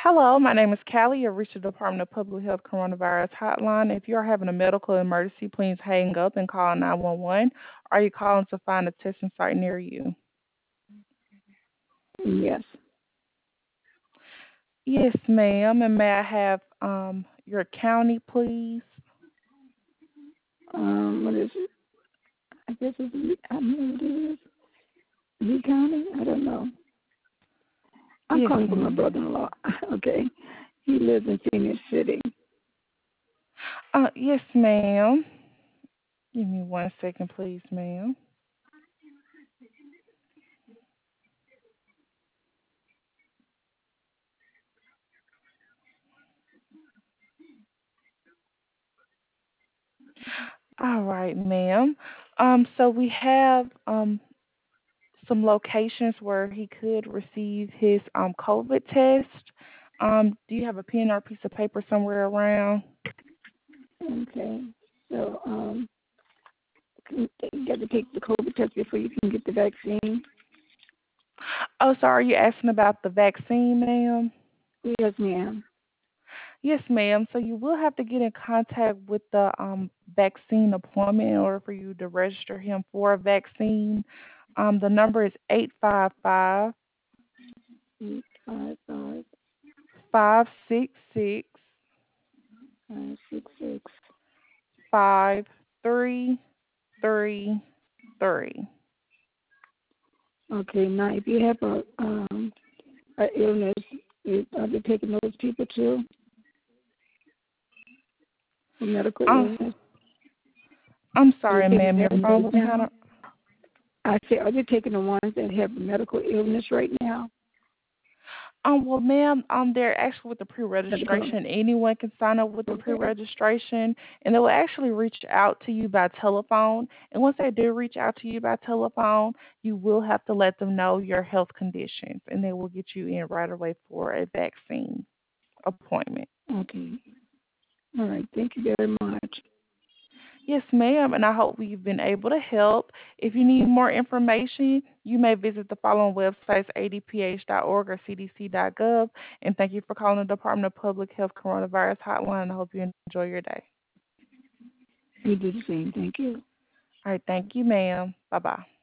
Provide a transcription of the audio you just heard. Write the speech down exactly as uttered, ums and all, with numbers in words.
Hello, my name is Callie. You've reached the Department of Public Health Coronavirus Hotline. If you are having a medical emergency, please hang up and call nine one one. Are you calling to find a testing site near you? Yes. Yes, ma'am. And may I have um your county, please? Um, what is it? I guess it's Lee. I don't know what it is. Lee County? I don't know. I'm Yes, calling for my ma'am. brother-in-law. Okay. He lives in Phoenix City. Uh, yes, ma'am. Give me one second, please, ma'am. All right, ma'am. Um, so we have um some locations where he could receive his um COVID test. Um, do you have a pen or a piece of paper somewhere around? Okay. So, um, you got to take the COVID test before you can get the vaccine. Oh, so are you asking about the vaccine, ma'am? Yes, ma'am. Yes, ma'am. So you will have to get in contact with the um vaccine appointment in order for you to register him for a vaccine. Um, the number is eight five five Eight five five five six six five six six. five three three three. Okay. Now, if you have a um a illness, is- are they taking those people too? A medical Um, illness? I'm Are they sorry, taking ma'am. Your that phone right was kind now? of. I say, are they taking the ones that have medical illness right now? Um, well, ma'am, um, they're actually with the Medical. pre-registration. Anyone can sign up with the Okay. pre-registration, and they will actually reach out to you by telephone. And once they do reach out to you by telephone, you will have to let them know your health conditions, and they will get you in right away for a vaccine appointment. Okay. All right. Thank you very much. Yes, ma'am, and I hope we've been able to help. If you need more information, you may visit the following websites, a d p h dot org or c d c dot gov. And thank you for calling the Department of Public Health Coronavirus Hotline. I hope you enjoy your day. You do the same. Thank you. All right, thank you, ma'am. Bye-bye.